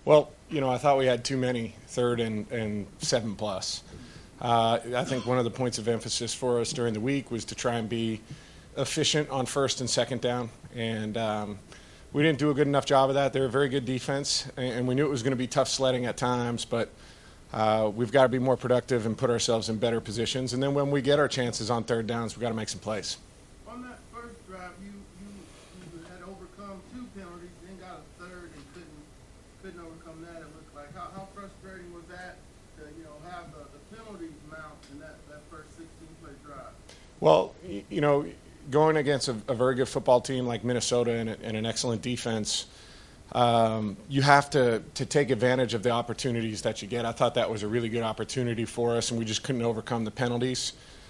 Well, I thought we had too many 3rd and 7+. I think one of the points of emphasis for us during the week was to try and be efficient on 1st and 2nd down, and we didn't do a good enough job of that. They're a very good defense, and we knew it was going to be tough sledding at times, but we've got to be more productive and put ourselves in better positions. And then when we get our chances on 3rd downs, we've got to make some plays. On that first drive, you had overcome 2 penalties, then got a 3rd and couldn't overcome that, it looked like. How frustrating was that to have the penalties mount in that first 16-play drive? Well, going against a very good football team like Minnesota and an excellent defense, you have to take advantage of the opportunities that you get. I thought that was a really good opportunity for us, and we just couldn't overcome the penalties.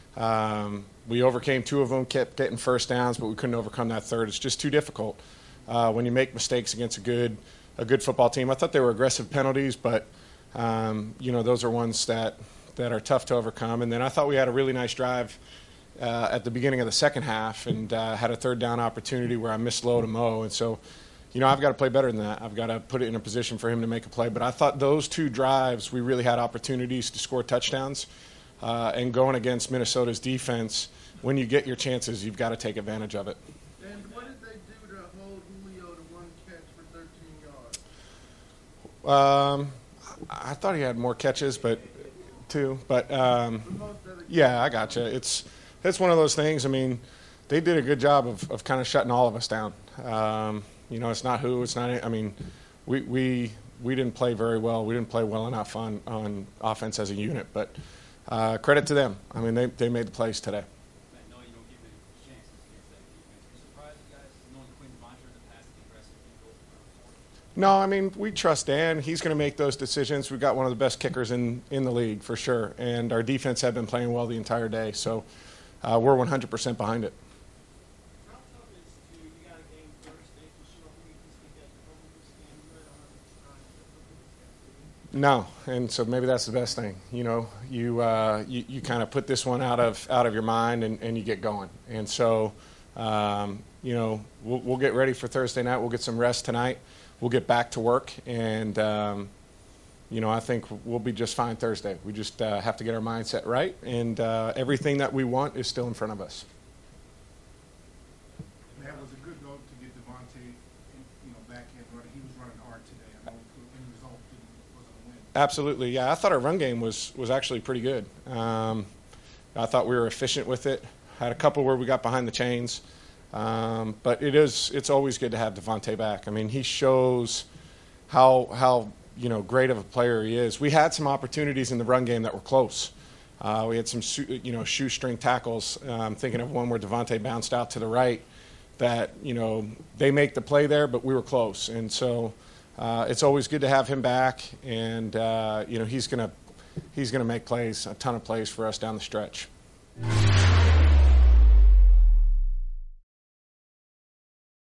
We overcame 2 of them, kept getting 1st downs, but we couldn't overcome that 3rd. It's just too difficult when you make mistakes against a good football team. I thought they were aggressive penalties, but those are ones that are tough to overcome. And then I thought we had a really nice drive at the beginning of the second half and had a 3rd down opportunity where I misload to Mo. And so, I've got to play better than that. I've got to put it in a position for him to make a play. But I thought those 2 drives, we really had opportunities to score touchdowns. And going against Minnesota's defense, when you get your chances, you've got to take advantage of it. And what did they do to hold Julio to 1 catch for 13 yards? I thought he had more catches, but 2. But, yeah, I gotcha. It's one of those things. I mean, they did a good job of kind of shutting all of us down. It's not who, it's not. I mean, we didn't play very well. We didn't play well enough on offense as a unit. But credit to them. I mean, they made the plays today. I know you don't give any chances against that defense. Are you surprised, you guys, knowing Quinn Devontae in the past, the aggressive people? No, I mean, we trust Dan. He's going to make those decisions. We've got one of the best kickers in the league for sure, and our defense have been playing well the entire day. So we're 100% behind it. How tough is to you got a game Thursday for sure? Who you think that No, and so maybe that's the best thing. You kind of put this one out of your mind and you get going. And so, we'll get ready for Thursday night. We'll get some rest tonight. We'll get back to work, and I think we'll be just fine Thursday. We just have to get our mindset right, and everything that we want is still in front of us. That was a good goal to get Devontae, back in running. He was running hard today. I know the end result wasn't a win. Absolutely, yeah. I thought our run game was actually pretty good. I thought we were efficient with it. Had a couple where we got behind the chains. But it's always good to have Devontae back. I mean, he shows how great of a player he is. We had some opportunities in the run game that were close. We had some shoestring tackles. I'm thinking of one where Devontae bounced out to the right that they make the play there, but we were close. And so it's always good to have him back, and he's gonna make plays, a ton of plays for us down the stretch.